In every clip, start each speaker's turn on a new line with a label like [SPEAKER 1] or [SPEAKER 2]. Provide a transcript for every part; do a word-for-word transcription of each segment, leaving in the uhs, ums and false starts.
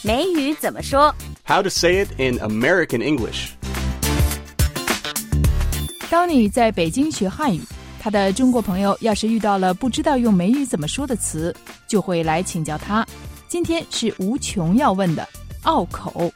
[SPEAKER 1] 美语怎么说
[SPEAKER 2] How to say it in American English.
[SPEAKER 3] 当你在北京学汉语，他的中国朋友要是遇到了不知道用美语怎么说的词，就会来请教他。今天是无穷要问的拗口。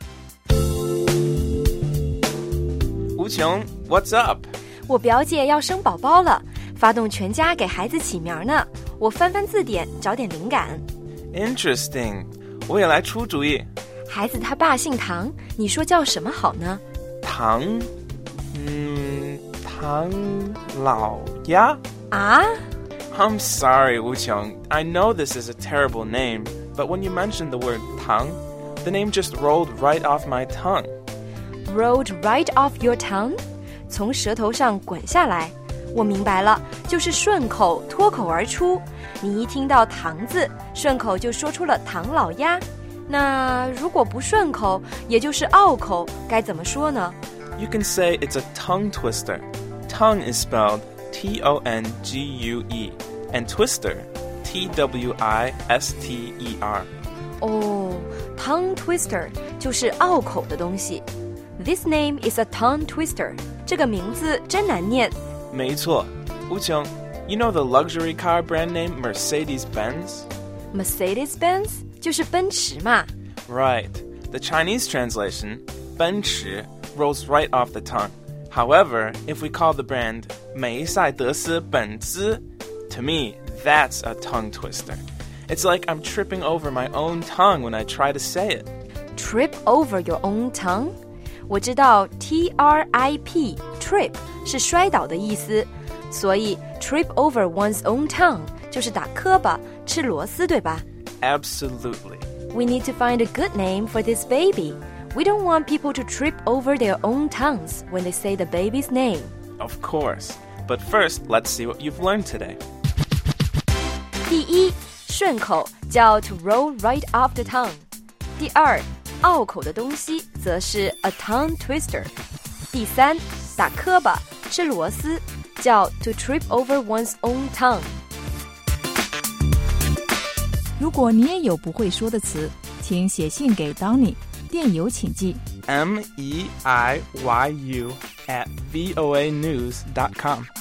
[SPEAKER 4] 无穷 What's up?
[SPEAKER 5] 我表姐要生宝宝了，发动全家给孩子起名呢。我翻翻字典找点灵感。
[SPEAKER 4] Interesting. 我也来出主意。
[SPEAKER 5] 孩子他爸姓唐，你说叫什么好呢？
[SPEAKER 4] 唐嗯唐老鸭
[SPEAKER 5] 啊
[SPEAKER 4] I'm sorry, Wu Qiong. I know this is a terrible name, but when you mentioned the word Tang, the name just rolled right off my tongue.
[SPEAKER 5] Rolled right off your tongue? 从舌头上滚下来。我明白了，就是顺口脱口而出。你一听到唐字，顺口就说出了唐老鸭。那如果不顺口，也就是拗口，该怎么说呢？
[SPEAKER 4] You can say it's a tongue twister. Tongue is spelled T O N G U E, and twister, T W I S T E R.
[SPEAKER 5] 哦 tongue twister 就是拗口的东西。This name is a tongue twister. 这个名字真难念。
[SPEAKER 4] 没错，吴琼 you know the luxury car brand name Mercedes-Benz?
[SPEAKER 5] Mercedes-Benz 就是奔驰嘛。
[SPEAKER 4] Right. The Chinese translation, 奔驰 rolls right off the tongue. However, if we call the brand 梅赛德斯本兹, to me, that's a tongue twister. It's like I'm tripping over my own tongue when I try to say it.
[SPEAKER 5] Trip over your own tongue? 我知道 T R I P, trip 是摔倒的意思，所以 trip over one's own tongue 就是打磕巴、吃螺丝，对吧？
[SPEAKER 4] Absolutely.
[SPEAKER 5] We need to find a good name for this baby. We don't want people to trip over their own tongues when they say the baby's name.
[SPEAKER 4] Of course. But first, let's see what you've learned today.
[SPEAKER 5] 第一，顺口叫 to roll right off the tongue. 第二，拗口的东西则是 a tongue twister. 第三，打磕巴、吃螺丝叫 to trip over one's own tongue.
[SPEAKER 3] 如果你也有不会说的词，请写信给 Donnie， 电邮请寄
[SPEAKER 4] M E I Y U at voa news dot com.